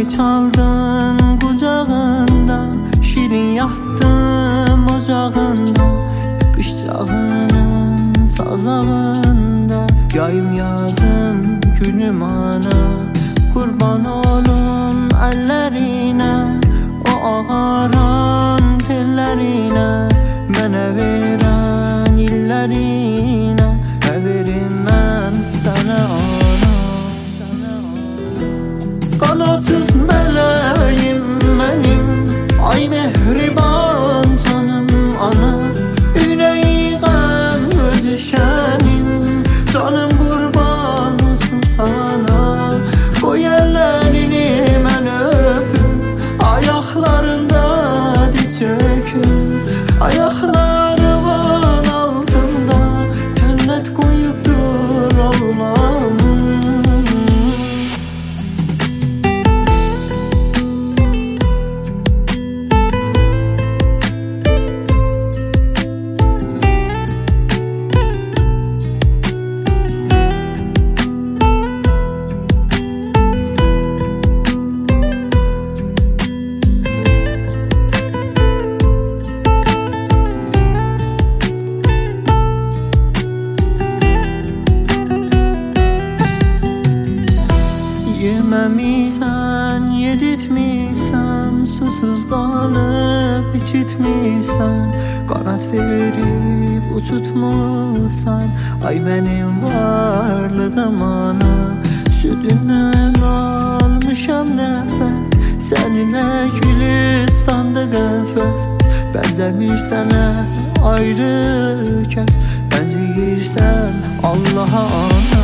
Beni çaldın kucağında, şirin yattım ocağında, kış çağının sazağında. Yayım yazım günüm ana, kurban olum ellerine, o ağaran tellerine, mənə verən illerine. Ne verim mən sana ana, kanatsız meleğim benim, ay mehriban canım ana. Yüreğim özüşenim, canım kurban olsun sana. Koy ellerini mən öpüm, ayaklarında diz çöküm. Ayaklarımın altında cennet koyuptur Allah'ım. Yememişsen, yedirtmişsen, susuz kalıp içitmişsen, kanat verip uçutmuşsan. Ay benim varlığım ana, sütünden almışam nefes, seninle Gülistan'da qəfəs. Benzemir sana ayrı kes, benzeyirsen Allah'a ana.